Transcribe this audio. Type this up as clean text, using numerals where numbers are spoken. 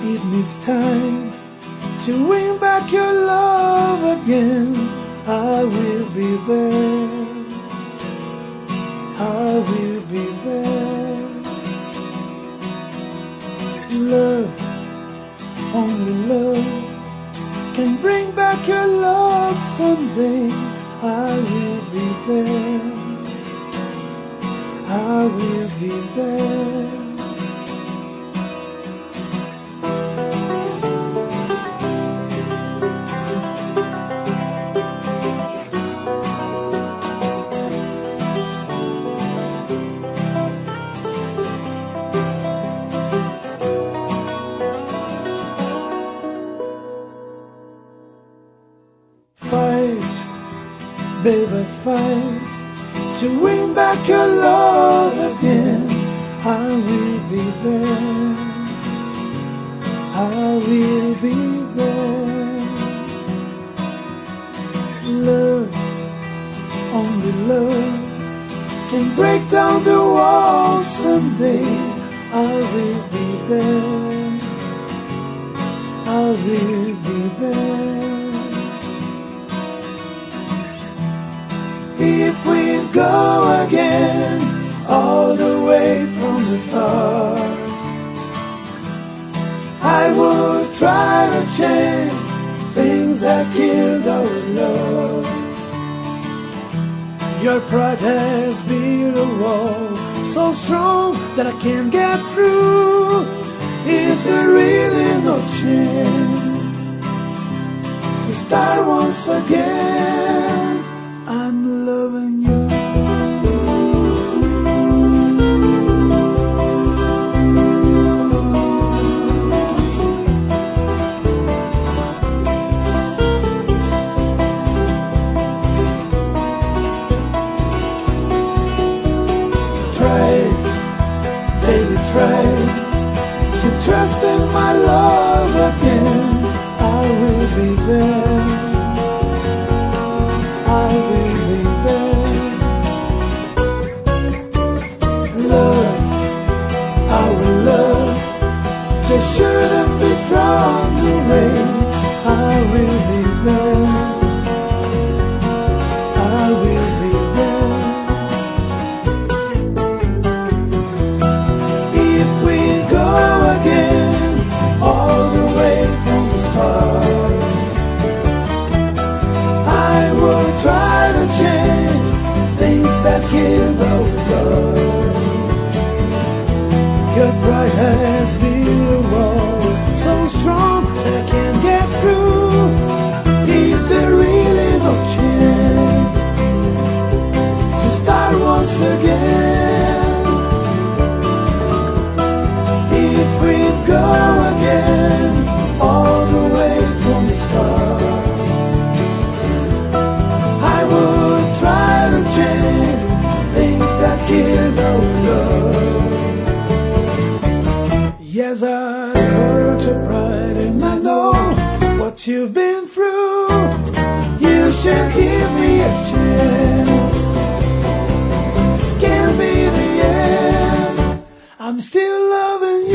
It needs time to win back your love again. I will be there. I will be there. Love, only love can bring back your love someday. I will be there. I will be there. Fight, baby, fight to win back your love again. I will be there. I will be there. Love, only love can break down the walls someday. I will be there. I will be there. If we go again, all the way from the start, I would try to change things that killed our love. Your pride has built a wall so strong that I can't get through. Is there really no chance to start once again? I'm loving you. Try, baby, try to trust in my love again. I will be there. I will be there. Love, our love just shouldn't be thrown away. I will be there. I will be there. If we go again, all the way from the start, I will try to change things that killed our love. Your pride has built a wall so strong that I can't get through. Is there really no chance to start once again? If we go again, all the way from the start, I would try to change things that killed our love. Yes, I hurt your pride and I know what you've been through. You should give me a chance. This can't be the end. I'm still loving you.